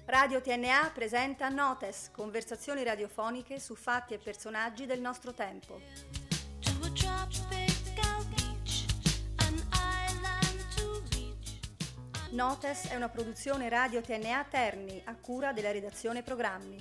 Radio TNA presenta Notes, conversazioni radiofoniche su fatti e personaggi del nostro tempo. Notes è una produzione Radio TNA Terni, a cura della redazione programmi.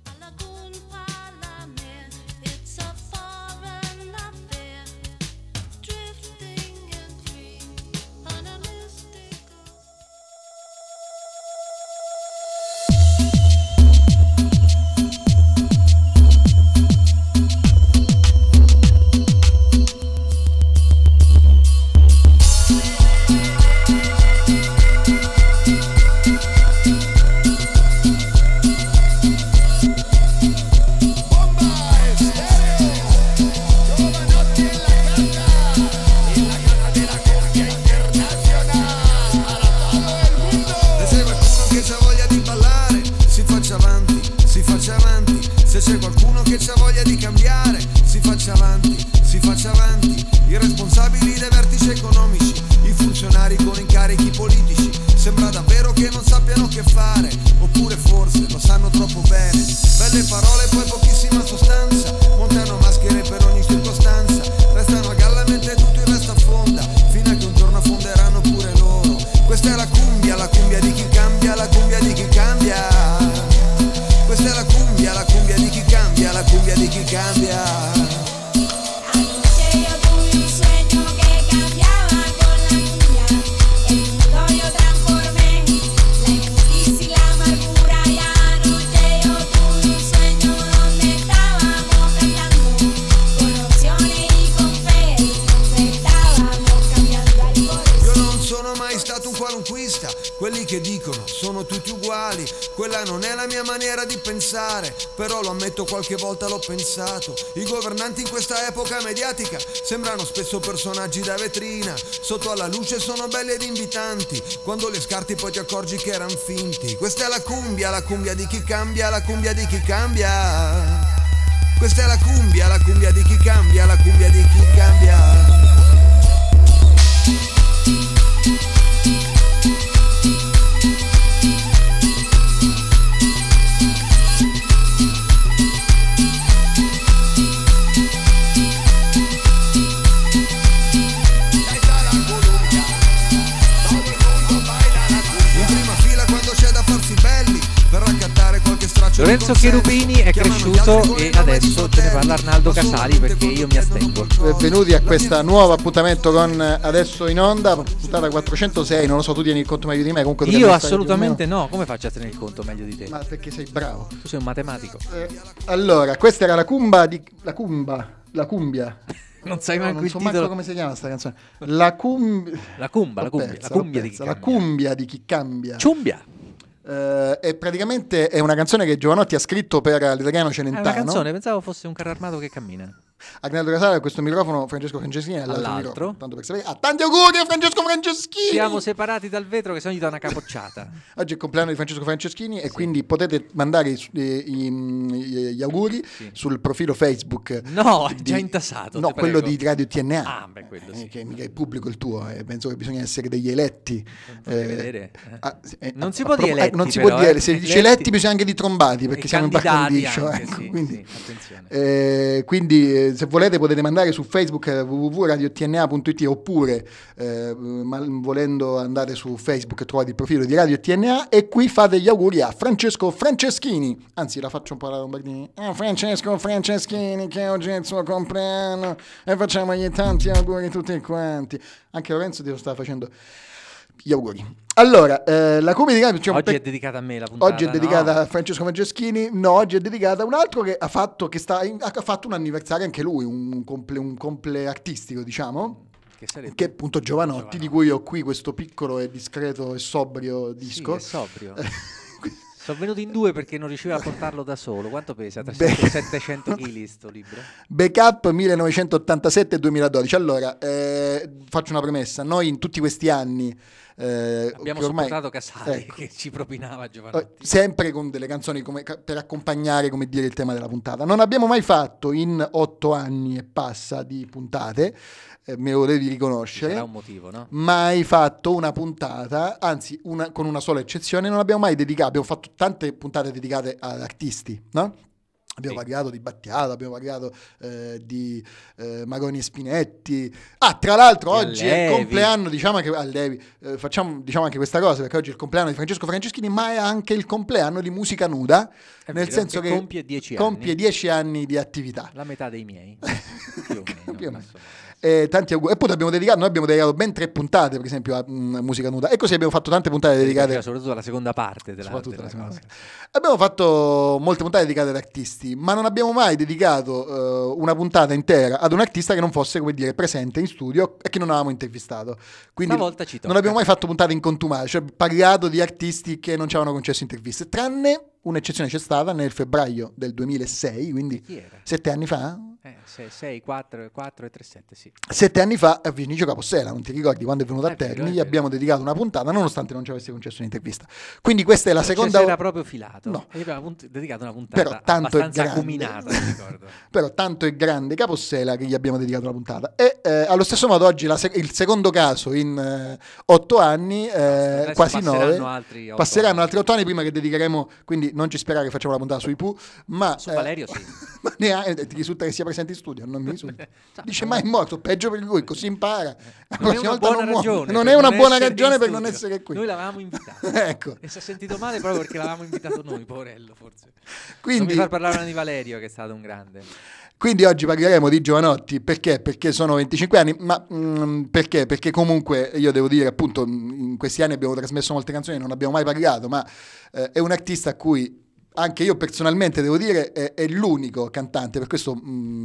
Però lo ammetto, qualche volta l'ho pensato. I governanti in questa epoca mediatica sembrano spesso personaggi da vetrina. Sotto alla luce sono belli ed invitanti, quando le scarti poi ti accorgi che eran finti. Questa è la cumbia di chi cambia, la cumbia di chi cambia. Questa è la cumbia di chi cambia, la cumbia di chi cambia. Lorenzo Cherubini è cresciuto e adesso ce ne parla Arnaldo Casali, perché io mi astengo. Benvenuti a questo nuovo appuntamento con Adesso in Onda, puntata 406. Non lo so, tu tieni il conto meglio di me. Comunque io assolutamente no. Come faccio a tenere il conto meglio di te? Ma perché sei bravo. Tu sei un matematico. Allora, questa era la cumbia. Non sai manco il so titolo. Manco come si chiama sta canzone. La cumbia di chi cambia. Ciumbia. E praticamente è una canzone che Giovanotti ha scritto per l'italiano Celentano. È una canzone, pensavo fosse un carro armato che cammina. Arnaldo Casale a questo microfono, Francesco Franceschini all'altro. Tanto per sapere. Tanti auguri a Francesco Franceschini. Siamo separati dal vetro che se no gli dà una capocciata. Oggi è il compleanno di Francesco Franceschini e quindi potete mandare gli auguri sul profilo Facebook. No, è già intassato. No, quello di Radio TNA. Ah, beh, quello sì. Che mica è pubblico il tuo, penso che bisogna essere degli eletti. Vedere. Non si può dire eletti. Non si può dire, se dice eletti bisogna anche di trombati, perché siamo in par condicio. Quindi se volete potete mandare su Facebook www.radiotna.it oppure volendo andare su Facebook trovate il profilo di Radio TNA e qui fate gli auguri a Francesco Franceschini, anzi la faccio un po' alla Lombardini. Francesco Franceschini, che oggi è il suo compleanno e facciamogli tanti auguri tutti quanti. Anche Lorenzo ti lo sta facendo gli auguri. Allora, la comedy oggi è dedicata a me la puntata. Oggi è dedicata a Francesco Franceschini. No, oggi è dedicata a un altro che ha fatto un anniversario anche lui, un comple artistico, diciamo. Che è appunto Giovanotti, di cui ho qui questo piccolo e discreto e sobrio disco. Sì, è sobrio. Sono venuto in due perché non riuscivo a portarlo da solo. Quanto pesa? 700 kg sto libro? Backup 1987-2012. Allora, faccio una premessa. Noi in tutti questi anni Abbiamo supportato Casali, che ci propinava Giovanotti. Sempre con delle canzoni per accompagnare, come dire, il tema della puntata. Non abbiamo mai fatto in 8 anni e passa di puntate, me lo devi riconoscere. C'era un motivo, no? Mai fatto una puntata, anzi con una sola eccezione, non abbiamo mai dedicato, abbiamo fatto tante puntate dedicate ad artisti, no? Abbiamo parlato di Battiato, abbiamo parlato di Maroni e Spinetti. Tra l'altro oggi è il compleanno, diciamo anche Allevi, facciamo diciamo anche questa cosa, perché oggi è il compleanno di Francesco Franceschini, ma è anche il compleanno di Musica Nuda, nel senso che compie 10 anni di attività. La metà dei miei. Più o meno. Tanti auguri. E poi noi abbiamo dedicato ben 3 puntate, per esempio, a Musica Nuda, e così abbiamo fatto tante puntate dedicate soprattutto alla seconda parte della cosa. Abbiamo fatto molte puntate dedicate ad artisti, ma non abbiamo mai dedicato una puntata intera ad un artista che non fosse, come dire, presente in studio e che non avevamo intervistato. Quindi stavolta ci tocca. Non abbiamo mai fatto puntate in contumacia, cioè parlato di artisti che non ci avevano concesso interviste, tranne un'eccezione c'è stata nel febbraio del 2006, quindi 7 anni fa. 6, 4 e 3, 7, sì. 7 anni fa a Vinicio Capossela, non ti ricordi quando è venuto a Terni? Gli abbiamo dedicato una puntata nonostante non ci avesse concesso un'intervista. Quindi questa è la seconda. Era proprio filato. No. Gli abbiamo dedicato una puntata però tanto abbastanza acuminata, mi ricordo. Però tanto è grande Capossela che gli abbiamo dedicato una puntata. E allo stesso modo oggi il secondo caso in 8 anni, quasi 9. Passeranno altri 8 anni prima che dedicheremo, quindi non ci sperare che facciamo la puntata sui Pooh, ma su Valerio sì. Ma ti risulta che sia presente in studio? Non mi risulta. Dice ma è morto, peggio per lui, così impara. La prossima volta non è una buona ragione per non essere qui. Noi l'avevamo invitato. Ecco. E si è sentito male proprio perché l'avevamo invitato noi, poverello, forse. Quindi, non mi far parlare di Valerio, che è stato un grande. Quindi oggi parleremo di Giovanotti, perché? Perché sono 25 anni, ma perché? Perché comunque io devo dire, appunto, in questi anni abbiamo trasmesso molte canzoni, non abbiamo mai parlato, ma è un artista a cui anche io personalmente devo dire è l'unico cantante, per questo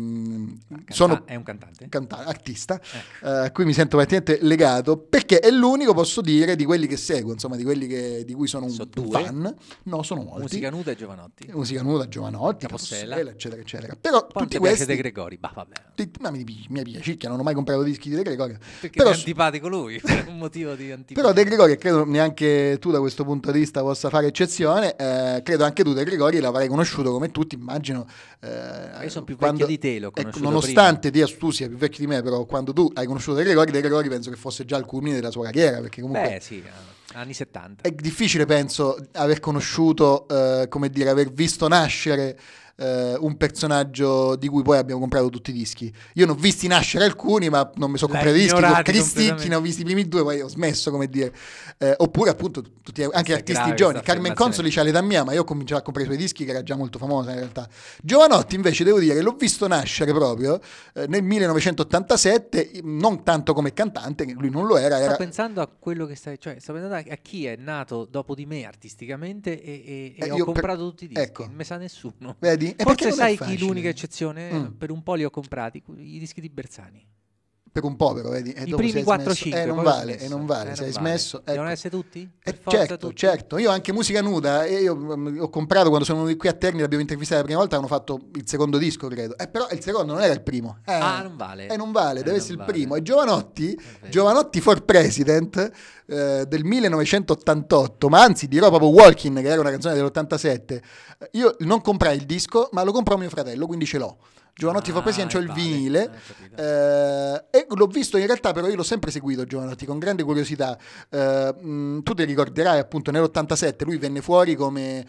è un cantante? Artista, a cui mi sento veramente legato, perché è l'unico, posso dire, di quelli che seguo, insomma, di quelli di cui sono un fan. No, sono molti. Musica Nuda e Giovanotti. Musica Nuda, Giovanotti, Capossela, eccetera, eccetera. Però poi tutti questi De Gregori, vabbè. Ma mi piace, non ho mai comprato dischi di De Gregori. Perché però, è antipatico lui, per un motivo di antipatia. Però De Gregori, credo neanche tu da questo punto di vista possa fare eccezione, credo anche tu De Gregori l'avrei conosciuto come tutti, immagino. Io sono più vecchio di te, l'ho conosciuto nonostante tu sia più vecchio di me, però quando tu hai conosciuto De Gregori penso che fosse già al culmine della sua carriera, perché comunque sì, anni 70. È difficile, penso, aver conosciuto, come dire, aver visto nascere un personaggio di cui poi abbiamo comprato tutti i dischi. Io ne ho visti nascere alcuni, ma non mi sono comprato i dischi. Con Cristicchi ne ho visti i primi 2, poi ho smesso, come dire. Oppure appunto anche artisti giovani. Carmen Consoli c'ha l'età mia, ma io ho cominciato a comprare i suoi dischi, che era già molto famosa in realtà. Giovanotti invece devo dire l'ho visto nascere proprio nel 1987, non tanto come cantante, che lui non lo era. Sto pensando a quello che sto pensando a chi è nato dopo di me artisticamente e ho comprato tutti i dischi. Ecco. Non mi sa nessuno. Vedi? Forse sai chi l'unica eccezione? Per un po' li ho comprati i dischi di Bersani. Per un povero, vedi? I primi 4-5 non vale, sei smesso. Ecco. Devono essere tutti? Certo. Io anche Musica Nuda, io ho comprato quando sono venuti qui a Terni, l'abbiamo intervistata la prima volta, hanno fatto il secondo disco, credo. Però il secondo non era il primo. Non vale. Non vale, deve essere il primo. E Giovanotti for President del 1988, ma anzi dirò proprio Walking, che era una canzone dell'87. Io non comprai il disco, ma lo comprò mio fratello, quindi ce l'ho. Giovanotti for President, c'ho il vinile, e l'ho visto in realtà, però io l'ho sempre seguito Giovanotti con grande curiosità. Tu ti ricorderai, appunto, nell'87 lui venne fuori come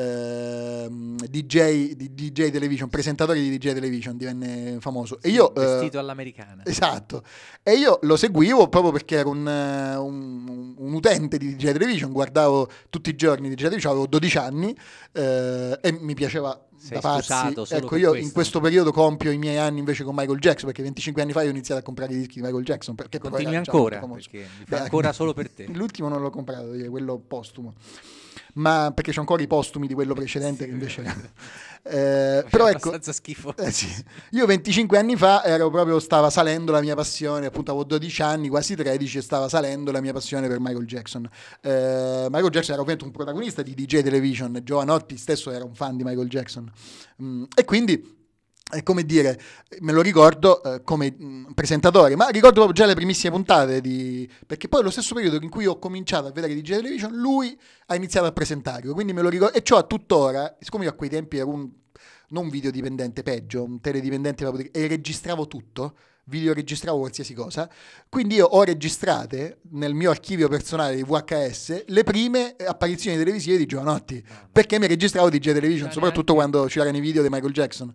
DJ Television, presentatore di DJ Television, divenne famoso. E io vestito all'americana. Esatto. E io lo seguivo proprio perché ero un utente di DJ Television, guardavo tutti i giorni DJ Television, avevo 12 anni e mi piaceva da pazzi. Ecco, io in questo periodo compio i miei anni invece con Michael Jackson, perché 25 anni fa io ho iniziato a comprare i dischi di Michael Jackson, perché continui ancora, perché mi fa ancora solo per te. L'ultimo non l'ho comprato, quello postumo, ma perché c'ho ancora i postumi di quello precedente, che invece però ecco, abbastanza schifo. Sì. Io 25 anni fa stava salendo la mia passione, appunto avevo 12 anni, quasi 13, e stava salendo la mia passione per Michael Jackson. Michael Jackson era ovviamente un protagonista di DJ Television, Giovanotti stesso era un fan di Michael Jackson, e quindi come dire, me lo ricordo come presentatore, ma ricordo proprio già le primissime puntate perché poi è lo stesso periodo in cui ho cominciato a vedere DJ Television, lui ha iniziato a presentarlo, quindi me lo ricordo, e ciò a tuttora, siccome io a quei tempi ero non un videodipendente, peggio, un teledipendente proprio, e registravo tutto, videoregistravo qualsiasi cosa, quindi io ho registrate nel mio archivio personale di VHS le prime apparizioni televisive di Giovanotti, perché mi registravo DJ Television, soprattutto quando c'erano i video di Michael Jackson.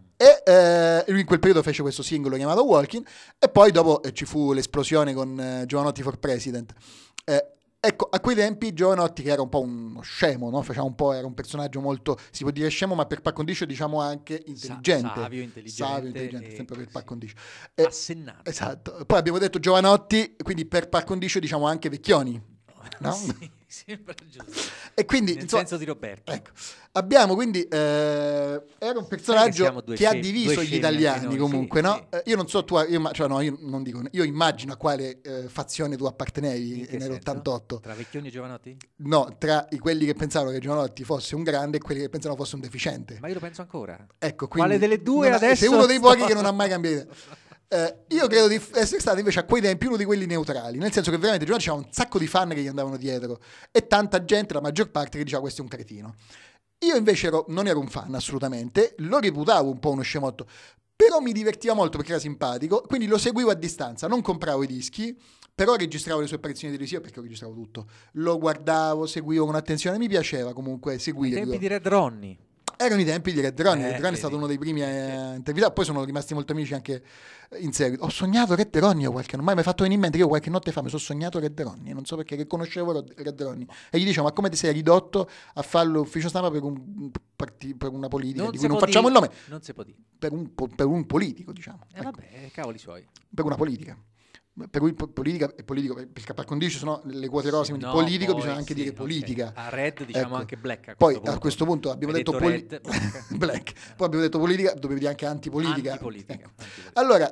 E lui in quel periodo fece questo singolo chiamato Walking, e poi dopo ci fu l'esplosione con Giovanotti for President. Ecco, a quei tempi Giovanotti, che era un po' uno scemo, no? Era un personaggio molto, si può dire scemo, ma per par condicio diciamo anche intelligente. Savio, intelligente, sempre per par condicio. Assennato. Esatto. Poi abbiamo detto Giovanotti, quindi per par condicio diciamo anche Vecchioni. No? Sì, sembra giusto. E quindi, nel senso di Roberto. Ecco, abbiamo quindi era un personaggio che ha diviso gli italiani comunque, sì, no? Sì. Io non so io non dico, io immagino a quale fazione tu appartenevi nell'88. Tra Vecchioni e Giovanotti? No, tra quelli che pensavano che Giovanotti fosse un grande e quelli che pensavano fosse un deficiente. Ma io lo penso ancora. Ecco, quindi quale delle due adesso? sei uno dei pochi che non ha mai cambiato idea. Io credo di essere stato invece a quei tempi uno di quelli neutrali, nel senso che veramente Giovanotti c'era un sacco di fan che gli andavano dietro e tanta gente, la maggior parte, che diceva questo è un cretino. Io invece non ero un fan assolutamente, lo reputavo un po' uno scemotto, però mi divertiva molto perché era simpatico, quindi lo seguivo a distanza, non compravo i dischi, però registravo le sue apparizioni televisive perché lo registravo tutto, lo guardavo, seguivo con attenzione, mi piaceva comunque seguirlo. I tempi di Red Ronnie. Erano i tempi di Red Ronnie. Red Ronnie è stato vedi. uno dei primi a intervistare, poi sono rimasti molto amici anche in seguito. Ho sognato Red Ronnie non mai fatto venire in mente che io qualche notte fa mi sono sognato Red Ronnie, non so perché, che conoscevo Red Ronnie, e gli dicevo ma come ti sei ridotto a fare l'ufficio stampa per una politica Non di si cui non può facciamo dire. il nome, Non si può dire. per un politico, diciamo, ecco, Vabbè, cavoli suoi. per una politica. Per cui politica e politico, perché par condicio sono le quote rose, quindi No, politico poi bisogna anche sì, dire ok. politica. A red diciamo Ecco. anche black. Poi a questo punto abbiamo Hai detto red, black. Poi abbiamo detto politica, dovevi dire anche antipolitica. Antipolitica. Ecco. Allora,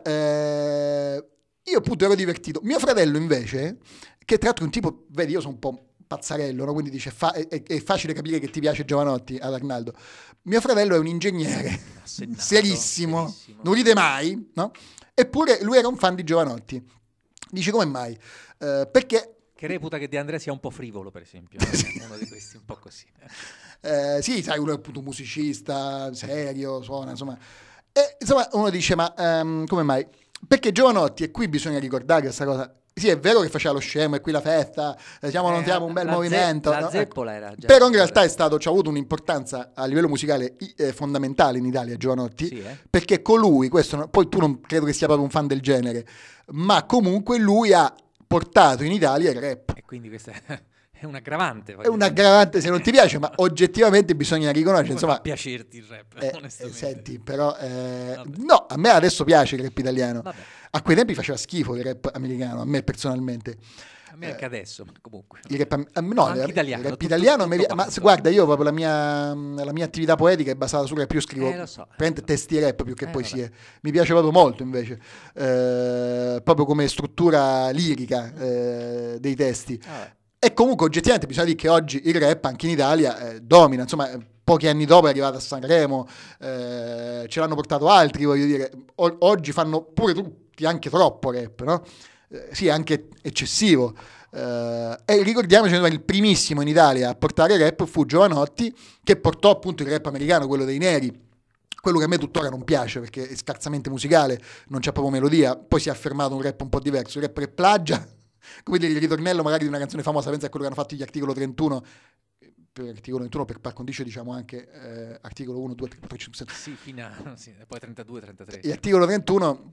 io appunto ero divertito. Mio fratello invece, che tra l'altro è un tipo, vedi, io sono un po' pazzarello, no? Quindi dice è facile capire che ti piace Giovanotti ad Arnaldo. Mio fratello è un ingegnere serissimo, non ride mai, no? Eppure lui era un fan di Giovanotti. Dice come mai? Perché Che reputa che De André sia un po' frivolo, per esempio. Uno di questi un po' così. sì, sai, uno è appunto un musicista serio, suona, insomma. E insomma uno dice ma come mai? Perché Giovanotti, e qui bisogna ricordare questa cosa, sì è vero che faceva lo scemo e qui la festa, non siamo un bel movimento, La no? zeppola era già. Però in realtà c'ha avuto un'importanza a livello musicale fondamentale in Italia Giovanotti, Sì, perché colui, poi tu non credo che sia proprio un fan del genere, ma comunque lui ha portato in Italia il rap. E quindi questa è un aggravante. È un aggravante se non ti piace, ma oggettivamente bisogna riconoscere, Come insomma, fa a piacerti il rap, onestamente. senti, però no, a me adesso piace il rap italiano. Vabbè. A quei tempi faceva schifo il rap americano, a me personalmente. A me anche adesso, ma comunque. Il rap, no, Anche italiano, il rap tutto italiano, quanto. ma guarda, io proprio la mia attività poetica è basata sul rap, io scrivo Lo so. testi rap più che poesie, vabbè. mi piace proprio molto invece, proprio come struttura lirica dei testi. Vabbè. E comunque oggettivamente bisogna dire che oggi il rap anche in Italia domina, insomma pochi anni dopo è arrivato a Sanremo, ce l'hanno portato altri, voglio dire, oggi fanno pure tutti anche troppo rap, no? Sì, anche eccessivo. E ricordiamoci che il primissimo in Italia a portare rap fu Giovanotti, che portò appunto il rap americano, quello dei neri, quello che a me tuttora non piace perché è scarsamente musicale, non c'è proprio melodia. Poi si è affermato un rap un po' diverso, il rap che plagia, come dire il ritornello magari di una canzone famosa, pensa a quello che hanno fatto gli Articolo 31, per articolo 21 per par condicio diciamo anche articolo 1, 2, 3, 4, 5, 6. Sì, fino a poi 32, 33. Gli Articolo 31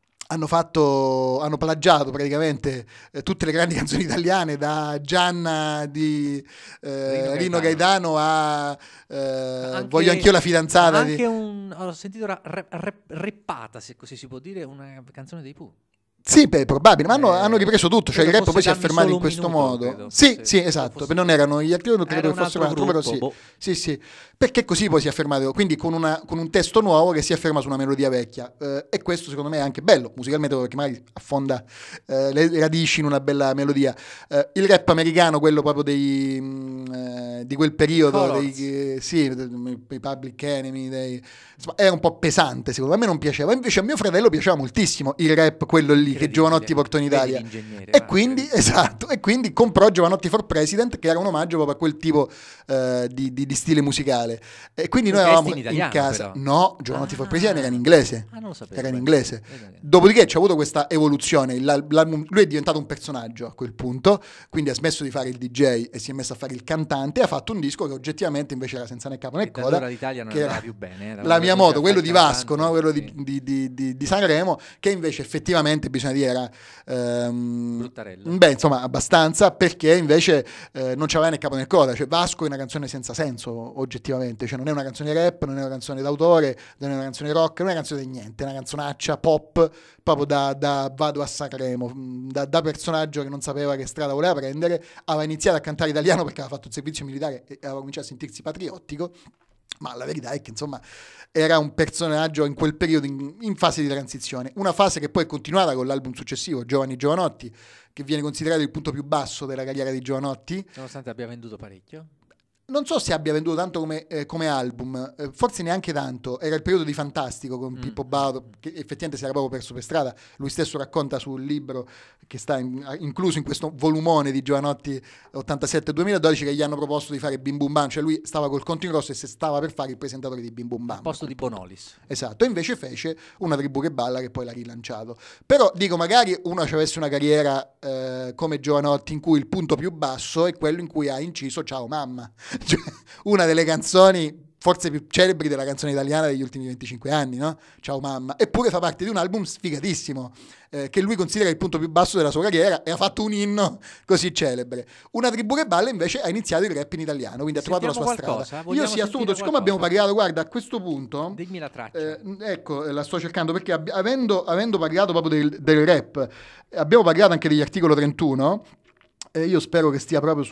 hanno plagiato praticamente tutte le grandi canzoni italiane, da Gianna di Rino Gaetano a Voglio anch'io la fidanzata. Anche ho sentito reppata, se così si può dire, una canzone dei Pooh. Sì, probabile, ma hanno ripreso tutto, cioè il rap poi si è affermato in questo modo. Credo. Sì, esatto, non erano gli altri, non credo che fossero un altro, però sì. Boh. Sì, perché così poi si è affermato, quindi con un testo nuovo che si afferma su una melodia vecchia, e questo secondo me è anche bello, musicalmente, perché magari affonda le radici in una bella melodia. Il rap americano, quello proprio di quel periodo, i Public Enemy, insomma, era un po' pesante, secondo me non piaceva, invece a mio fratello piaceva moltissimo il rap, quello lì che Giovanotti portò in Italia, e quindi comprò Giovanotti for President, che era un omaggio proprio a quel tipo di stile musicale, e quindi noi eravamo in casa. Però. No, Giovanotti for President era in inglese. Non lo sapevo. Era in inglese. Dopodiché c'è avuto questa evoluzione, l'album, lui è diventato un personaggio a quel punto, quindi ha smesso di fare il DJ e si è messo a fare il cantante, e ha fatto un disco che oggettivamente invece era senza né capo né coda, allora l'Italia non andava più bene, la mia moto, quello di Vasco, no? Quello sì. di Sanremo, che invece effettivamente bisogna dire era bruttarello. Insomma abbastanza, perché invece non c'aveva né capo né coda, cioè Vasco è una canzone senza senso oggettivamente, cioè non è una canzone rap, non è una canzone d'autore, non è una canzone rock, non è una canzone di niente, è una canzonaccia pop proprio da vado a Sanremo, da personaggio che non sapeva che strada voleva prendere, aveva iniziato a cantare italiano perché aveva fatto il servizio militare e aveva cominciato a sentirsi patriottico. Ma la verità è che insomma era un personaggio in quel periodo in fase di transizione, una fase che poi è continuata con l'album successivo, Giovani Giovanotti, che viene considerato il punto più basso della carriera di Giovanotti, nonostante abbia venduto parecchio. Non so se abbia venduto tanto come album, forse neanche tanto. Era il periodo di Fantastico con Pippo Baudo, che effettivamente si era proprio perso per strada. Lui stesso racconta sul libro che sta incluso in questo volumone di Giovanotti 87-2012, che gli hanno proposto di fare Bim Bum Bam, cioè lui stava col conto in rosso e si stava per fare il presentatore di Bim Bum Bam. Al posto di Bonolis. Esatto, e invece fece Una tribù che balla, che poi l'ha rilanciato. Però dico, magari uno ci avesse una carriera come Giovanotti, in cui il punto più basso è quello in cui ha inciso Ciao Mamma. Cioè, una delle canzoni forse più celebri della canzone italiana degli ultimi 25 anni, no? Ciao Mamma. Eppure fa parte di un album sfigatissimo, che lui considera il punto più basso della sua carriera, e ha fatto un inno così celebre. Una tribù che balla invece ha iniziato il rap in italiano, quindi ha trovato la sua strada. Io sì, assolutamente, siccome abbiamo parlato, guarda, a questo punto dimmi la traccia. Ecco, la sto cercando, perché avendo parlato proprio del rap, abbiamo parlato anche degli articolo 31, io spero che stia proprio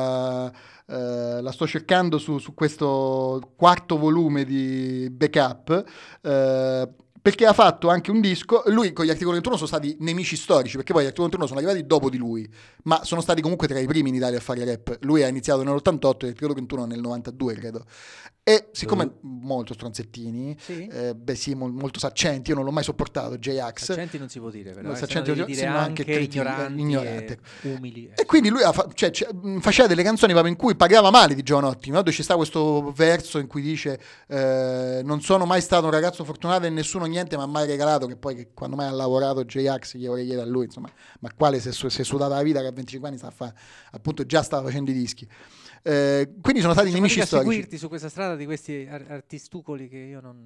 la sto cercando su questo quarto volume di Backup, perché ha fatto anche un disco. Lui con gli articoli 31 sono stati nemici storici, perché poi gli articoli 31 sono arrivati dopo di lui, ma sono stati comunque tra i primi in Italia a fare rap. Lui ha iniziato nell'88 e gli articoli 31 nel 92, credo. E siccome molto stronzettini, sì? Molto saccenti, io non l'ho mai sopportato. J-Ax saccenti non si può dire, però saccenti devi dire anche ignoranti. Umili. E quindi lui faceva delle canzoni proprio in cui pagava male di Giovanotti, no? Dove ci sta questo verso in cui dice non sono mai stato un ragazzo fortunato e nessuno niente mi ha mai regalato, che poi quando mai ha lavorato J-Ax gli vorrei chiedere a lui, insomma, ma quale si è sudata la vita che a 25 anni appunto già stava facendo i dischi. Quindi sono stati nemici storici. Seguirti su questa strada di questi artistucoli che io non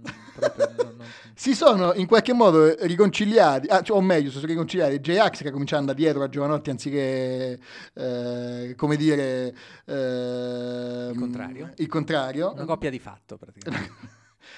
si sono in qualche modo riconciliati, o meglio, sono riconciliati J-Ax, che ha cominciato ad andare dietro a Giovanotti anziché come dire il contrario, una coppia di fatto praticamente.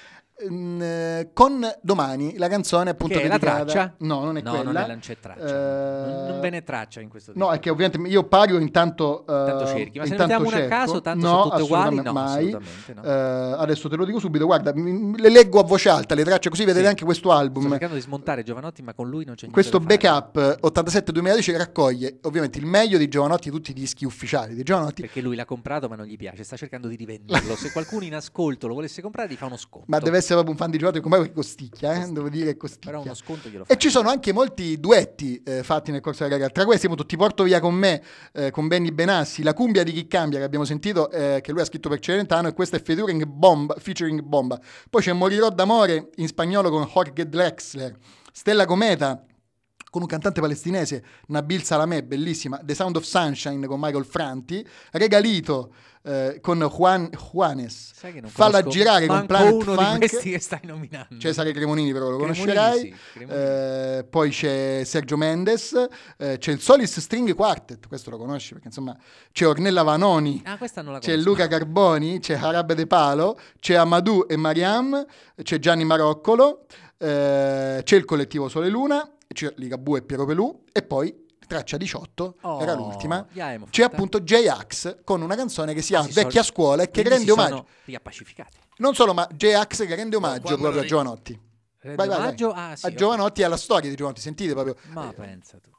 Con Domani, la canzone appunto che è dedicata... la traccia? No, non è quella. Non c'è traccia. Non ve ne traccia in questo disco. No, è che ovviamente io pago intanto cerchi, ma se ne mettiamo una a caso, tanto sono tutte uguali, no, mai. Assolutamente no. Adesso te lo dico subito, guarda, le leggo a voce alta le tracce, così vedete anche questo album. Sto cercando di smontare Giovanotti, ma con lui non c'è niente. Questo Backup 87-2012 raccoglie ovviamente il meglio di Giovanotti, tutti i dischi ufficiali di Giovanotti. Perché lui l'ha comprato ma non gli piace, sta cercando di rivenderlo. Se qualcuno in ascolto lo volesse comprare, gli fa uno sconto. Ma deve essere proprio un fan di Giovanotti, che costicchia, devo dire costicchia. Però uno sconto glielo fa. E ci sono anche molti duetti fatti nel corso della carriera. Tra questi appunto Ti porto via con me, con Benny Benassi, La cumbia di chi cambia, che abbiamo sentito, che lui ha scritto per Celentano, e questo è featuring Bomba. Poi c'è Morirò d'amore in spagnolo con Jorge Drexler, Stella Cometa con un cantante palestinese, Nabil Salamé, bellissima, The Sound of Sunshine con Michael Franti, Regalito con Juanes, Falla girare con Planet uno Funk, di questi che stai nominando. Cesare Cremonini, però lo conoscerai. Sì, poi c'è Sergio Mendes, c'è il Solis String Quartet, questo lo conosci perché insomma c'è Ornella Vanoni, questa non la c'è Luca Carboni, c'è Harab De Palo, c'è Amadou e Mariam, c'è Gianni Maroccolo, c'è il collettivo Sole Luna, Ligabue e Piero Pelù, e poi traccia 18 era l'ultima. C'è C'è appunto J-Ax con una canzone che si chiama Vecchia Scuola e che quindi rende omaggio. Riappacificati. Non solo, ma J-Ax che rende omaggio proprio a Giovanotti. Rende omaggio? Ah, sì, a Giovanotti e alla storia di Giovanotti, sentite proprio. Ma pensa tu.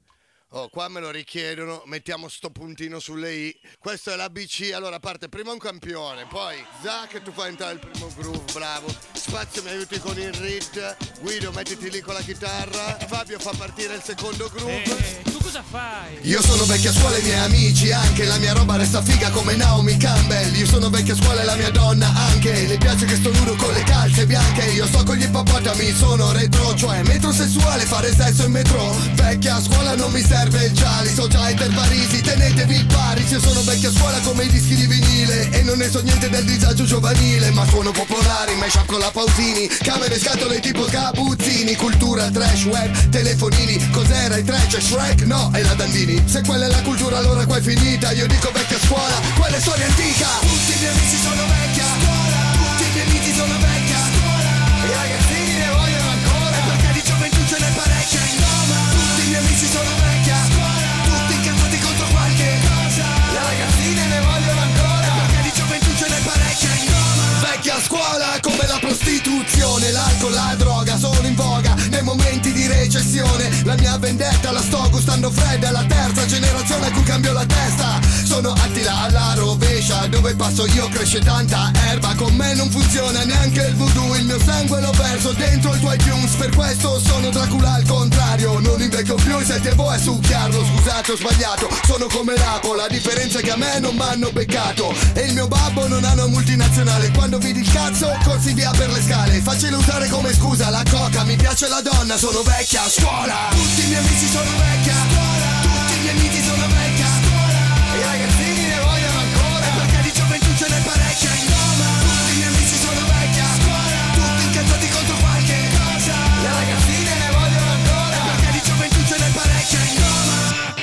Oh, qua me lo richiedono, mettiamo sto puntino sulle i. Questo è l'ABC, allora parte prima un campione, poi Zac, tu fai entrare il primo groove, bravo. Spazio mi aiuti con il rit, Guido mettiti lì con la chitarra, Fabio fa partire il secondo groove. Tu cosa fai? Io sono vecchia scuola e i miei amici anche, la mia roba resta figa come Naomi Campbell. Io sono vecchia scuola e la mia donna anche, le piace che sto nudo con le calze bianche. Io sto con gli ippopotami, sono retro, cioè metrosessuale, fare sesso in metro. Vecchia scuola non mi serve il Gialli, so già i Parisi, tenetevi il pari. Io sono vecchia scuola come i dischi di vinile e non ne so niente del disagio giovanile, ma suono popolari, mashup con la Pausini, camere scatole tipo Sgabuzzini, cultura, trash, web, telefonini. Cos'era il trash? Shrek? No, è la Dandini. Se quella è la cultura allora qua è finita. Io dico vecchia scuola, quella è storia antica. Tutti i miei amici sono vecchia scuola, tutti i miei amici sono vecchia scuola, i ragazzini ne vogliono ancora, perché di gioventù ce n'è parecchia in Roma. Tutti i miei amici sono vecchia scuola, tutti incazzati contro qualche cosa, le ragazzine ne vogliono ancora, perché di gioventù ce n'è parecchia in Roma. Vecchia scuola come la prostituzione, l'alcol, la droga sono in voga nei momenti di recessione. La mia vendetta la sto gustando fredda, è la terza generazione a cui cambio la testa. Sono Attila alla rovescia, dove passo io cresce tanta erba. Con me non funziona neanche il voodoo, il mio sangue lo verso dentro i tuoi tunes. Per questo sono Dracula al contrario, non invecchio più, il 7V è succhiarlo. Scusate ho sbagliato, sono come l'Apo, la differenza è che a me non m'hanno beccato e il mio babbo non ha una multinazionale. Quando vidi il cazzo corsi via per le scale, facile usare come scusa la coca, mi piace la donna, sono vecchia scuola. Tutti i miei amici sono vecchia scuola, tutti i miei amici sono vecchia scuola, i ragazzini ne vogliono ancora, perché di gioventù ce n'è parecchia in Roma. Tutti i miei amici sono vecchia scuola, tutti incazzati contro qualche cosa, le ragazzine ne vogliono ancora, perché di gioventù ce n'è parecchia in Roma.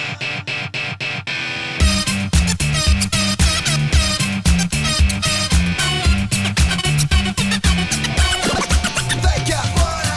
Vecchia scuola.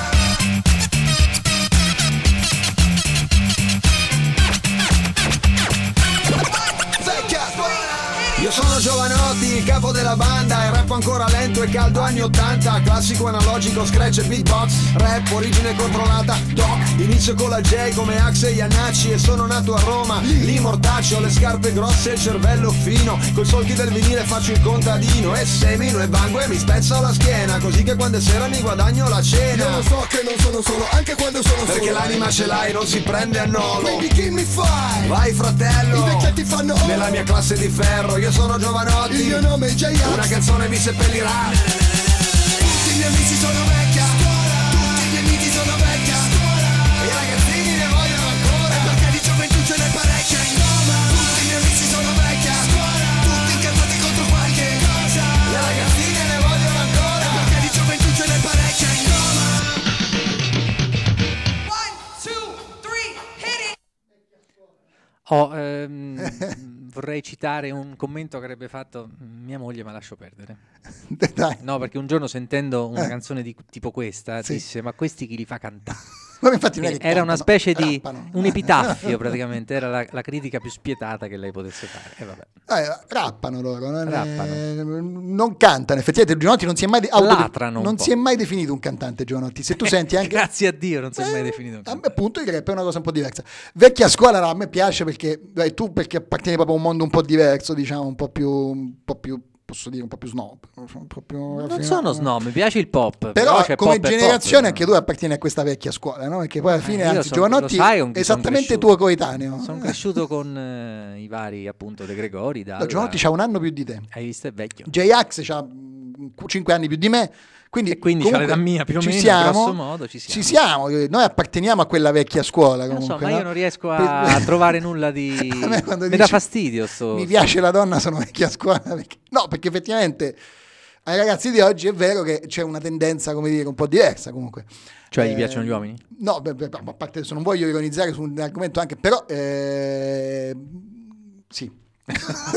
Vecchia scuola. Io sono Giovanotti, il capo della banda, il rap ancora lento e caldo anni 80, classico analogico, scratch e beatbox, rap origine controllata, doc, inizio con la J come Axe e Iannacci e sono nato a Roma, lì mortaccio, le scarpe grosse e il cervello fino, coi solchi del vinile faccio il contadino e semino e bango e mi spezzo la schiena, così che quando è sera mi guadagno la cena. Io lo so che non sono solo, anche quando sono solo, perché l'anima ce l'hai, non si prende a nolo. Baby che mi fai? Vai fratello, i vecchietti fanno nella mia classe di ferro, io sono Giovanotti, il mio nome è J-Ax, una canzone mi seppellirà. Tutti i miei amici sono vecchia scuola, tutti i miei amici sono vecchia scuola, i ragazzini ne vogliono ancora, perché di gioventù ce n'è parecchia in Roma. Tutti i miei amici sono vecchia scuola, tutti incazzati contro qualche cosa, le ragazzine ne vogliono ancora, perché di gioventù ce n'è parecchia in Roma. 1, 2, 3, hit it. Vorrei citare un commento che avrebbe fatto mia moglie, ma lascio perdere. Dai. No, perché un giorno sentendo una canzone di tipo questa, Sì. disse: ma questi chi li fa cantare? Ma infatti non è che Era una cantano, specie di rappano. un epitaffio, praticamente era la critica più spietata che lei potesse fare. E vabbè. Rappano loro, Rappano. non cantano. Effettivamente Giovanotti non si è mai Latrano un non po'. si è mai definito un cantante Giovanotti. Se tu senti anche Grazie a Dio non si è mai definito un cantante. appunto il rap è una cosa un po' diversa. Vecchia scuola no, a me piace perché tu perché appartieni proprio a un mondo un po' diverso, diciamo, un po' più posso dire un po' più snob, un po' più Non raffinato. sono snob, mi piace il pop. Però c'è come pop e generazione pop, anche tu appartieni a questa vecchia scuola, no? Perché poi alla fine io anzi lo Giovanotti sai con chi è son esattamente cresciuto. tuo coetaneo. Sono cresciuto con i vari appunto De Gregori, No, Giovanotti c'ha un anno più di te. Hai visto, è vecchio. J-Ax c'ha 5 anni più di me. Quindi E quindi c'ha comunque l'età mia più o ci meno, siamo, grosso modo, ci siamo. Ci siamo, noi apparteniamo a quella vecchia scuola. Non Comunque, so, ma no? io non riesco a trovare nulla di... A me quando Mi dici, dà fastidio mi piace la donna, sono vecchia scuola. No, perché effettivamente ai ragazzi di oggi è vero che c'è una tendenza, come dire, un po' diversa comunque. Cioè gli piacciono gli uomini? No, a parte adesso non voglio ironizzare su un argomento anche, però sì. Cioè,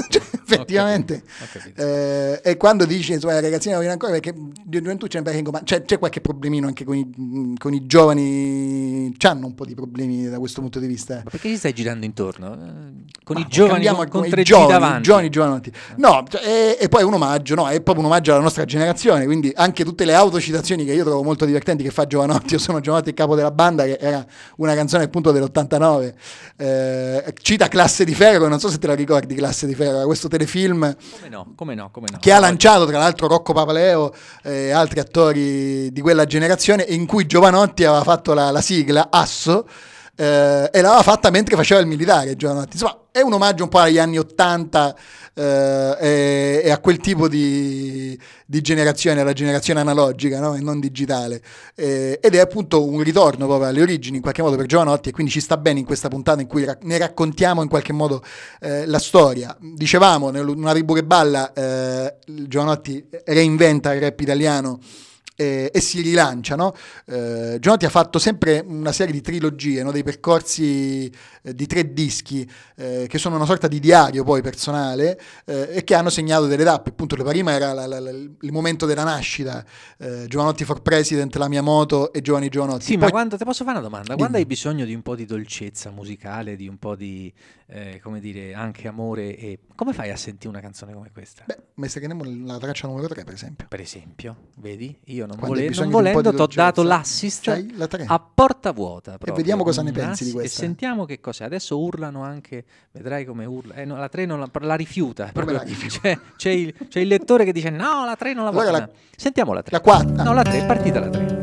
effettivamente. Ho capito. E quando dici insomma la ragazzina viene ancora perché di gioventù c'è qualche problemino anche con i giovani, c'hanno un po' di problemi da questo punto di vista. Ma perché ci stai girando intorno? Con Ma i giovani con 3G davanti. Giovanotti. No, e poi un omaggio, no, è proprio un omaggio alla nostra generazione, quindi anche tutte le autocitazioni che io trovo molto divertenti che fa Giovanotti, io sono Giovanotti il capo della banda, che era una canzone appunto dell'89, cita Classe di Ferro, non so se te la ricordi Classe di Ferro, questo telefilm Come no. che ha lanciato tra l'altro Rocco Papaleo e altri attori di quella generazione, e in cui Giovanotti aveva fatto la sigla Asso, e l'aveva fatta mentre faceva il militare. Giovanotti, insomma, è un omaggio un po' agli anni 80 e a quel tipo di generazione, alla generazione analogica, no? E non digitale, ed è appunto un ritorno proprio alle origini in qualche modo per Giovanotti, e quindi ci sta bene in questa puntata in cui ne raccontiamo in qualche modo la storia. Dicevamo, Una tribù che balla, Giovanotti reinventa il rap italiano e si rilancia, no? Giovanotti ha fatto sempre una serie di trilogie, no? Dei percorsi di 3 dischi che sono una sorta di diario poi personale, e che hanno segnato delle tappe. Appunto, la prima era il momento della nascita, Giovanotti for President, La mia moto e Giovani Giovanotti. Sì, poi, ma quando ti posso fare una domanda? Dimmi. Quando hai bisogno di un po' di dolcezza musicale, di un po' di come dire, anche amore, e come fai a sentire una canzone come questa? Beh, Messa che la traccia numero 3 per esempio. Per esempio, vedi? Io non Quando hai bisogno non di un po' volendo di ti ho dolcezza, dato l'assist c'hai la 3. a porta vuota proprio. E vediamo cosa ne Un pensi di assist, questa. E sentiamo che cos'è. Adesso urlano anche, vedrai come urla. No, la 3 non la rifiuta. Come Proprio, la rifiuta? c'è il lettore che dice no, la 3 non la Allora voglio. Sentiamo la 3. La 4. No, la 3, è partita la 3.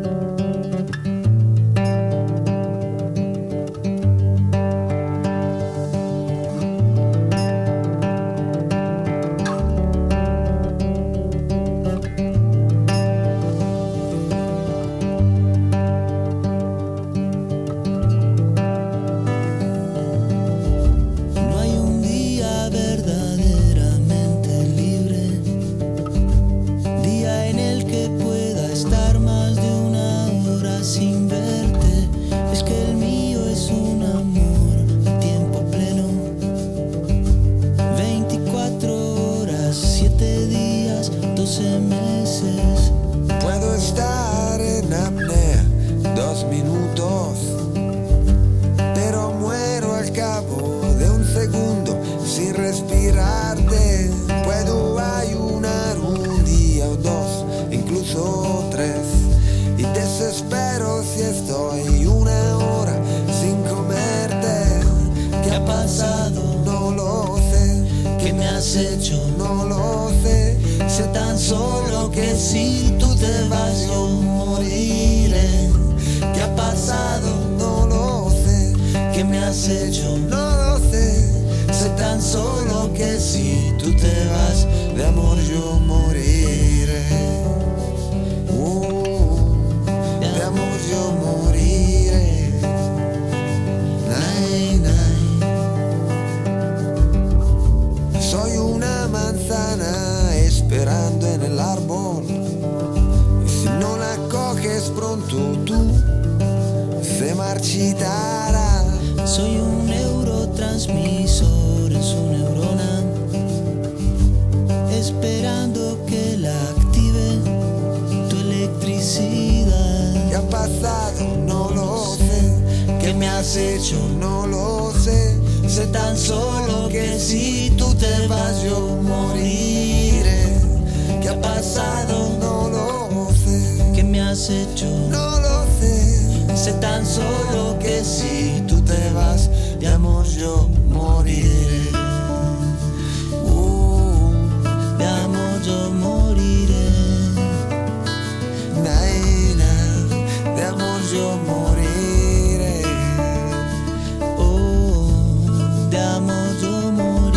Puedo estar en apnea 2 minutos, pero muero al cabo de un segundo sin respirarte. Puedo ayunar un día o 2, incluso 3, y desespero si estoy 1 hora sin comerte. ¿Qué ha pasado? No lo sé. ¿Qué me has hecho? No lo sé. Sé tan solo que si tú te vas yo moriré. ¿Qué ha pasado? No lo sé. ¿Qué me has hecho? No lo sé. Sé tan solo que si tú te vas de amor yo moriré. De amor yo moriré. Nay, nay. Soy una manzana esperando en el árbol, y si no la coges pronto tú se marchitará. Soy un neurotransmisor en su neurona, esperando que la active tu electricidad. ¿Qué ha pasado? No lo sé. ¿Qué me has hecho? No lo sé. Sé tan solo que si tú te vas yo moriré. ¿Qué ha pasado? No lo sé. ¿Qué me has hecho? No lo sé. Sé tan solo que si tú te vas de amor yo moriré. De amor yo moriré. Naina, de amor yo moriré. De amor yo moriré.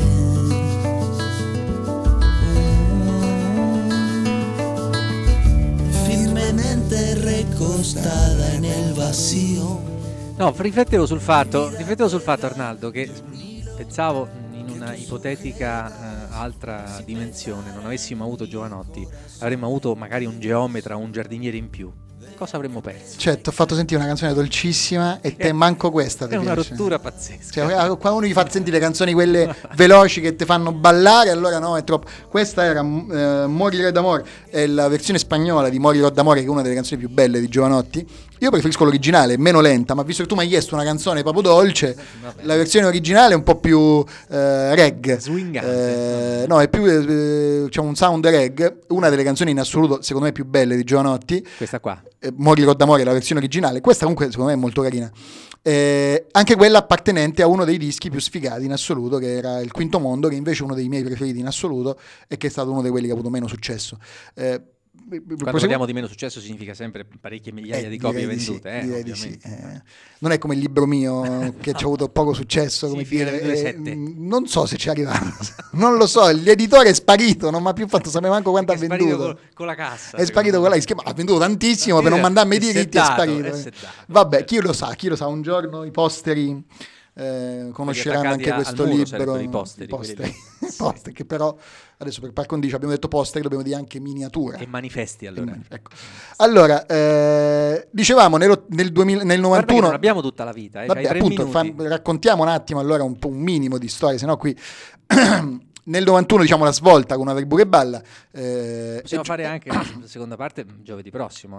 Firmemente recostada en el vacío. No, riflettevo sul fatto, Arnaldo, che pensavo in una ipotetica altra dimensione, non avessimo avuto Giovanotti, avremmo avuto magari un geometra o un giardiniere in più. cosa avremmo perso? Cioè, ti ho fatto sentire una canzone dolcissima e te manco questa ti È una piace. rottura pazzesca. Cioè, quando uno gli fa sentire le canzoni quelle veloci che ti fanno ballare, allora no, è troppo. Questa era Morire d'amore, è la versione spagnola di Morirò d'amore, che è una delle canzoni più belle di Giovanotti. Io preferisco l'originale, meno lenta, ma visto che tu mi hai chiesto una canzone proprio dolce, la versione originale è un po' più reggae. Swingante. No, è più c'è un sound reggae, una delle canzoni in assoluto secondo me più belle di Giovanotti. Questa qua. Morirò d'amore, la versione originale. Questa comunque secondo me è molto carina. Anche quella appartenente a uno dei dischi più sfigati in assoluto, che era il Quinto Mondo, che invece è uno dei miei preferiti in assoluto e che è stato uno di quelli che ha avuto meno successo. Quando parliamo di meno successo significa sempre parecchie migliaia di copie vendute. Direi di sì. Non è come il libro mio che ci ha avuto poco successo, come dire, non so se ci è arrivato, non lo so, l'editore è sparito, non mi ha più fatto sapere manco quanto ha venduto. Con la cassa. È sparito con la schema, ha venduto tantissimo per non mandarmi i diritti, è sparito. Vabbè, chi lo sa, un giorno i posteri conosceranno anche questo libro. I posteri, posteri che però adesso per par condicio abbiamo detto posteri, dobbiamo dire anche miniatura e manifesti. Allora, ecco. Allora dicevamo nel 91 non abbiamo tutta la vita, vabbè, appunto, raccontiamo un attimo allora un minimo di storia, sennò qui nel 91 diciamo la svolta con Una tribù che balla. Possiamo fare anche la seconda parte giovedì prossimo.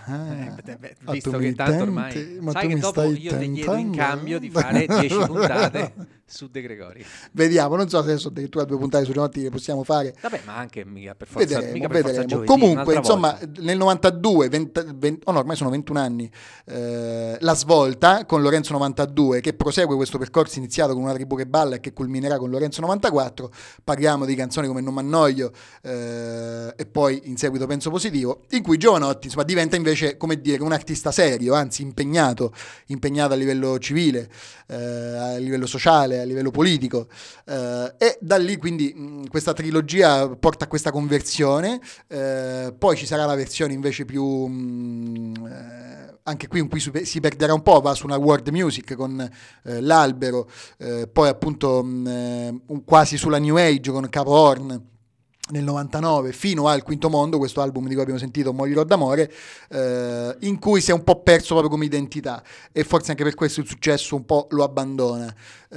Visto che tanto ormai sai che dopo io ti chiedo in cambio di fare 10 puntate su De Gregori. Vediamo, non so se adesso addirittura 2 puntate su Giovanotti le possiamo fare. Vabbè, ma anche mica per forza. Vedremo. Giovedì, comunque, insomma, volta. Nel 92, ormai sono 21 anni, la svolta con Lorenzo 92, che prosegue questo percorso iniziato con Una tribù che balla e che culminerà con Lorenzo 94. Parliamo di canzoni come Non m'annoio e poi in seguito Penso positivo, in cui Giovanotti insomma diventa invece, come dire, un artista serio, anzi impegnato a livello civile, a livello sociale, a livello politico, e da lì quindi questa trilogia porta a questa conversione. Poi ci sarà la versione invece più anche qui in cui si perderà un po', va su una world music con L'Albero, poi appunto quasi sulla new age con Capo Horn nel 99, fino al Quinto Mondo, questo album di cui abbiamo sentito Morirò d'amore, in cui si è un po' perso proprio come identità, e forse anche per questo il successo un po' lo abbandona,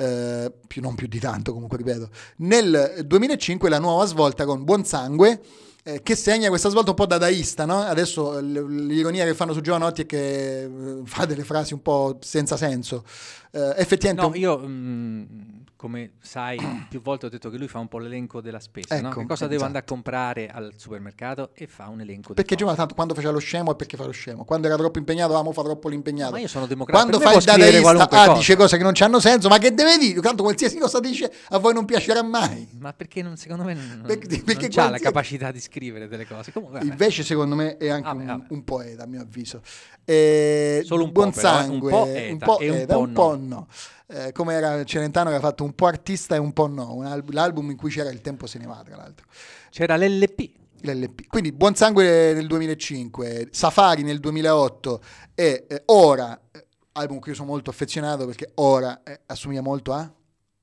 non più di tanto comunque, ripeto. Nel 2005 la nuova svolta con Buon Sangue, che segna questa svolta un po' dadaista, no? Adesso l'ironia che fanno su Giovanotti è che fa delle frasi un po' senza senso. Effettivamente no, io come sai più volte ho detto che lui fa un po' l'elenco della spesa, ecco, no? Che cosa devo andare a comprare al supermercato, e fa un elenco. Perché Giovanni tanto quando faceva lo scemo è perché fa lo scemo, quando era troppo impegnato fa troppo l'impegnato. Ma io sono democratico. Quando fa il dadaista dice cose che non hanno senso, ma che deve dire? Tanto qualsiasi cosa dice a voi non piacerà mai. Ma perché secondo me non perché c'ha la capacità di scrivere delle cose. Comunque, invece secondo me è anche un poeta, a mio avviso. Solo un Buon po', Sangue, un po' un po' no. Come era Celentano che ha fatto un po' artista e un po' no, l'album in cui c'era Il tempo se ne va, tra l'altro. C'era l'LP. Quindi Buon Sangue nel 2005, Safari nel 2008 e Ora, album a cui io sono molto affezionato perché Ora assomiglia molto a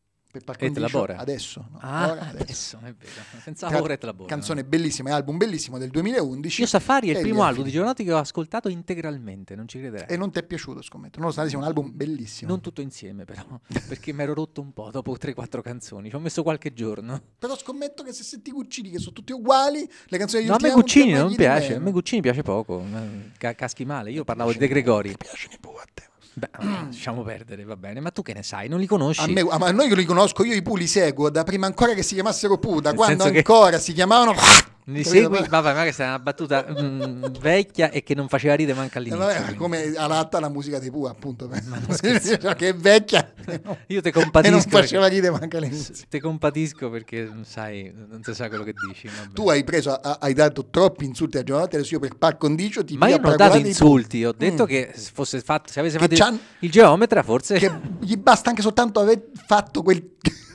Et Labora. Adesso, no? Adesso è vero. Pensavo Ora Et Labora. Canzone bellissima, album bellissimo del 2011. Io Safari è il primo album di Giovanotti che ho ascoltato integralmente, non ci crederei. E non ti è piaciuto, scommetto? Nonostante sia un album bellissimo. Non tutto insieme però, perché mi ero rotto un po' dopo 3-4 canzoni, ci ho messo qualche giorno. Però scommetto che se senti Guccini, che sono tutti uguali, le canzoni di No, a me Guccini non piace, a me Guccini piace poco, caschi male, io parlavo di De Gregori. Mi piacciono i Pooh a te. Beh, lasciamo perdere, va bene, ma tu che ne sai? Non li conosci? Ma noi li conosco, io i Pooh li seguo da prima ancora che si chiamassero Pooh, da quando ancora si chiamavano... Li segui? Vabbè, ma questa è una battuta vecchia e che non faceva ridere manca all'inizio. Vabbè, come adatta alla musica dei Pooh, appunto. Che è vecchia. Io te compatisco. E non faceva ridere manca all'inizio. Te compatisco perché sai, non si sa quello che dici. Vabbè. Tu hai dato troppi insulti a Giovanotti, adesso io per par condicio ti... Ma io non ho dato insulti, ho detto che se avesse fatto il geometra forse... Che gli basta anche soltanto aver fatto quel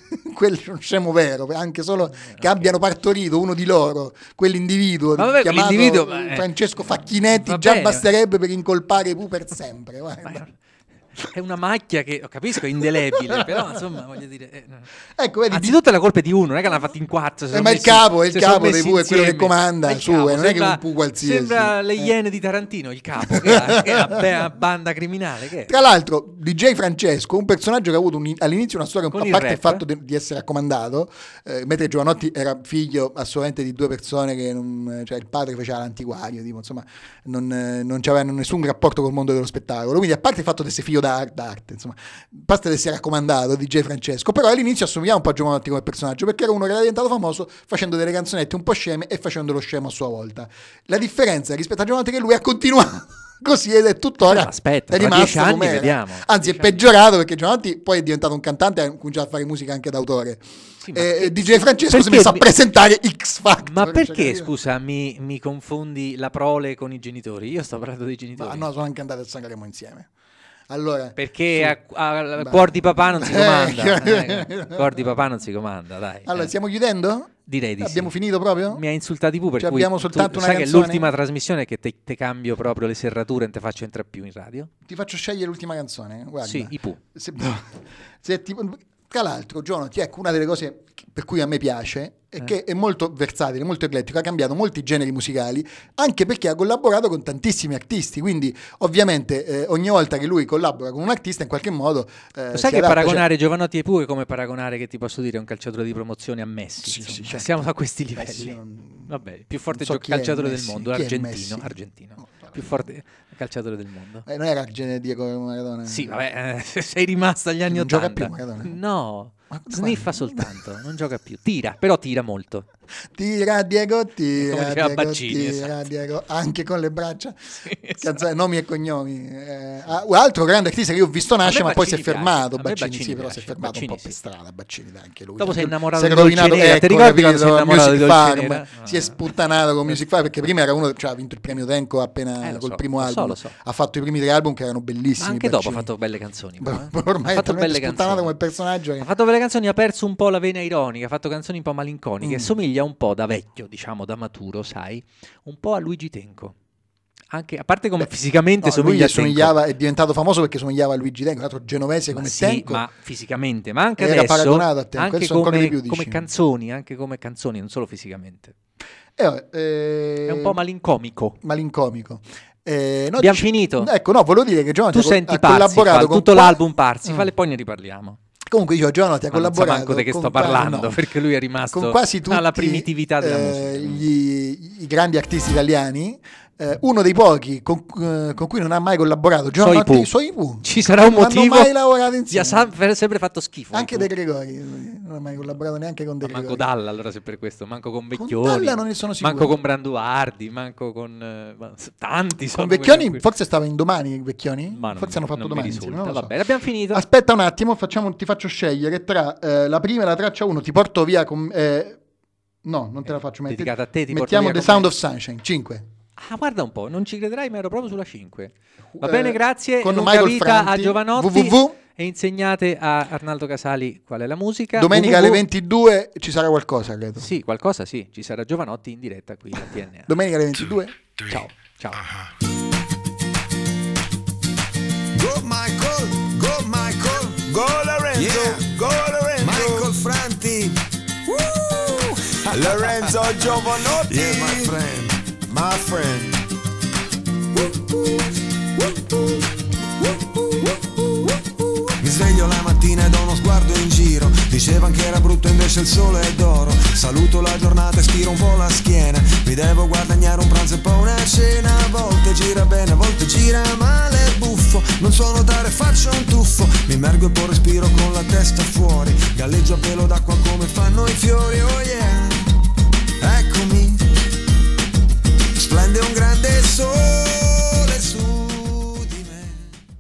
scemo vero, anche solo che abbiano partorito uno di loro, quell'individuo chiamato Francesco Facchinetti, già basterebbe per incolpare i Pooh per sempre. è una macchia che, capisco, è indelebile, però insomma voglio dire... Ecco, vedi, anzitutto è la colpa di uno, non è che l'hanno fatto in 4. Ma il capo dei due, quello che comanda, non è che un qualsiasi. Sembra le Iene di Tarantino, il capo, che è una banda criminale. Che è? Tra l'altro, DJ Francesco, un personaggio che ha avuto all'inizio una storia, a parte il fatto di essere raccomandato, mentre Giovanotti era figlio assolutamente di due persone che cioè il padre faceva l'antiquario, tipo, insomma non c'avevano nessun rapporto col mondo dello spettacolo, quindi a parte il fatto di essere figlio d'arte, insomma, basta di essere raccomandato DJ Francesco, però all'inizio assomigliava un po' a Giovanotti come personaggio, perché era uno che era diventato famoso facendo delle canzonette un po' sceme e facendo lo scemo a sua volta. La differenza rispetto a Giovanotti è che lui ha continuato così ed è tuttora aspetta, è rimasto 10 anni vediamo. Anzi, è peggiorato perché Giovanotti poi è diventato un cantante e ha cominciato a fare musica anche d'autore. Sì, DJ Francesco si è messo a presentare X Factor. Ma perché, scusa, mi confondi la prole con i genitori? Io sto parlando dei genitori. Ma no, sono anche andati a Sanremo insieme. Allora, perché a cuor di papà non si comanda. Cuor di papà non si comanda, dai. Allora, stiamo chiudendo? Direi di abbiamo sì. finito proprio? Mi ha insultati pure, per cui abbiamo soltanto una sai canzone. Che l'ultima trasmissione è che te cambio proprio le serrature e non te faccio entrare più in radio. Ti faccio scegliere l'ultima canzone, guarda. Sì, i Pooh. Tra l'altro, Giovanotti, ecco, una delle cose per cui a me piace è che è molto versatile, molto eclettico, ha cambiato molti generi musicali, anche perché ha collaborato con tantissimi artisti, quindi ovviamente ogni volta che lui collabora con un artista in qualche modo sai che paragonare Giovanotti e Pooh è come paragonare, che ti posso dire, un calciatore di promozione a Messi. Sì, certo. Siamo a questi livelli. Vabbè, più forte calciatore del mondo, argentino. No, più forte calciatore del mondo. Non era Diego Maradona? Sì, vabbè, sei rimasto agli anni 80. Non gioca più Maradona? No, sniffa soltanto, non gioca più. Tira, però tira molto. Tira Diego, tira Diego, anche con le braccia. Sì, nomi e cognomi. Altro grande artista che io ho visto nascere, ma poi si è fermato. Baccini, sì, però si è fermato un po' per strada. Baccini anche lui. Dopo si è innamorato di Dolce Nera. Ti ricordi quando si è innamorato di Dolce Nera? Si è sputtanato con Music Farm, perché prima era uno che ha vinto il premio Tenco appena col primo album. Ha fatto i primi 3 album che erano bellissimi. Anche dopo ha fatto belle canzoni. Ormai ha fatto belle canzoni come personaggio. Ha fatto belle canzoni, ha perso un po' la vena ironica, ha fatto canzoni un po' malinconiche. Somiglia un po' da vecchio, diciamo, da maturo, sai, un po' a Luigi Tenco. Anche, a parte come fisicamente somigliava, è diventato famoso perché somigliava a Luigi Tenco, un altro genovese come Tenco. Ma fisicamente, ma anche era adesso, paragonato a Tenco, anche come canzoni, non solo fisicamente. È un po' malincomico. No, abbiamo finito. Ecco, no, volevo dire che Giovanotti tu senti collaborato con tutto l'album Parsifal e poi ne riparliamo. Comunque dicevo, Giovanotti ha collaborato manco di che sto parlando, perché lui è rimasto con quasi tutti alla primitività della musica. I grandi artisti italiani. Uno dei pochi con cui non ha mai collaborato, Giovanotti, Soy Pooh. Ci sarà un motivo. Non hanno mai lavorato insieme. Gli ha sempre fatto schifo. Anche De Gregori non ha mai collaborato neanche con De Gregori. Manco Dalla, allora, se per questo, manco con Vecchioni. Con Dalla non ne sono sicuro. Manco con Branduardi, manco con tanti. Con Vecchioni, forse stava in Domani. Vecchioni? Forse hanno fatto Domani. Va bene, abbiamo finito. Aspetta un attimo, ti faccio scegliere tra la prima e la traccia 1. Ti porto via con. No, non te la faccio mettere. Dedicata a te, mettiamo The Sound of Sunshine 5. Ah, guarda un po', non ci crederai, ma ero proprio sulla 5. Va bene, grazie. Con Lunga Michael vita Franti, a Giovanotti. E insegnate a Arnaldo Casali qual è la musica. Domenica alle 22 ci sarà qualcosa, credo. Sì, qualcosa sì, ci sarà Giovanotti in diretta qui a TNA. Domenica alle 22. Ciao. Go Michael, go Lorenzo, go Lorenzo. Michael Franti. Lorenzo Giovanotti. Yeah, my friend. Mi sveglio la mattina ed ho uno sguardo in giro. Dicevano che era brutto, invece il sole è d'oro. Saluto la giornata e stiro un po' la schiena. Mi devo guadagnare un pranzo e poi una cena. A volte gira bene, a volte gira male, buffo. Non so nuotare, faccio un tuffo. Mi immergo e poi respiro con la testa fuori. Galleggio a pelo d'acqua come fanno i fiori. Oh yeah, eccomi. Splende un grande